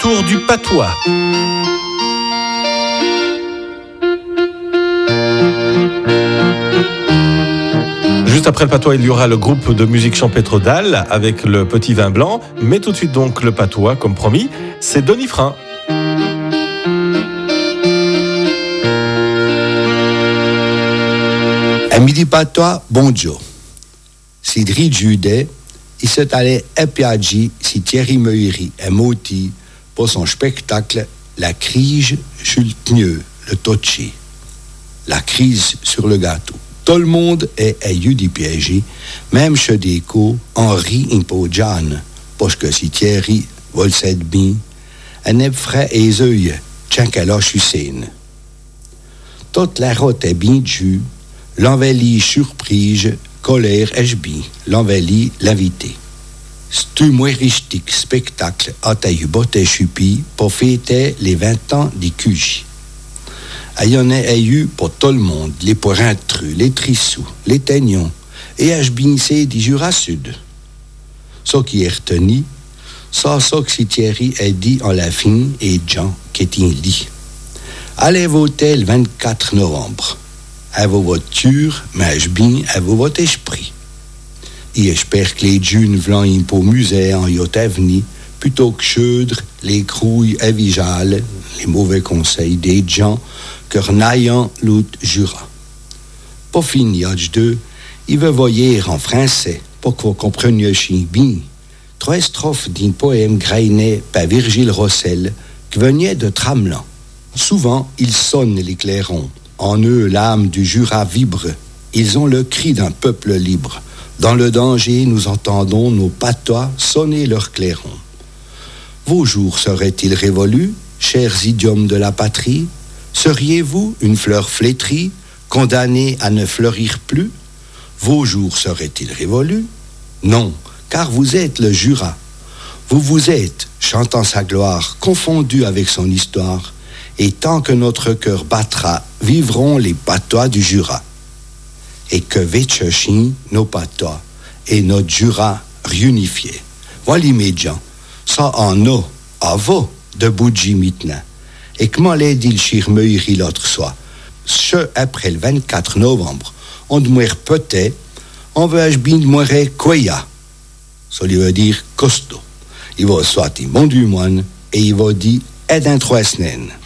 tour du patois. Juste après le patois, il y aura le groupe de musique champêtre d'Al avec le petit vin blanc. Mais tout de suite donc le patois, comme promis, c'est Denis Frein. À midi patois, bonjour. Si Dri Judet, il s'est allé à Piaggi si Thierry Meury est moti pour son spectacle La crise sur le tgneux, le tocci. La crise sur le gâteau. Tout le monde est aïeux du piégé, même chez Déco, Henri Impodjan, parce que si Thierry vole cette bien, un eb frais et yeux, tiens qu'elle a Hussein. Toute la route est bien due, l'enveli surprise, colère est bien, l'enveli l'invité. C'est un humoristique spectacle à taille botte chupi pour fêter les 20 ans du QJ. Il y en a eu pour tout le monde, les pointrus, les trissous, les teignons, et HBC du Jura Sud. Ce qui est retenu, ça que si Thierry a dit en la fin et Jean qui est dit. Allez voter le 24 novembre. À vos voitures, mais à vos esprit. Et j'espère que les jeunes vont pour musée en yot avenir, plutôt que cheudre les crouilles avigales, les mauvais conseils des gens, que n'ayant l'autre Jura. Pour finir, il veut voyer en français, pour que vous compreniez bien. 3 strophes d'un poème grainé par Virgile Rossel, qui venait de Tramelan. Souvent, ils sonnent les clairons. En eux, l'âme du Jura vibre. Ils ont le cri d'un peuple libre. Dans le danger, nous entendons nos patois sonner leurs clairons. Vos jours seraient-ils révolus, chers idiomes de la patrie? Seriez-vous une fleur flétrie, condamnée à ne fleurir plus? Vos jours seraient-ils révolus? Non, car vous êtes le Jura. Vous êtes, chantant sa gloire, confondu avec son histoire, et tant que notre cœur battra, vivront les patois du Jura. Et que Vetchachin, nos patois, et notre Jura réunifiés. Voilà mes gens, ça en a, à vous, de Boudji maintenant. Et comment l'a dit le Chirmeury l'autre soir? Ce après le 24 novembre, on demeure peut-être, on veut bien demeurer Koya. Ça lui veut dire costaud. Il va soit bon du moine, et il va dire aide un 3 semaines.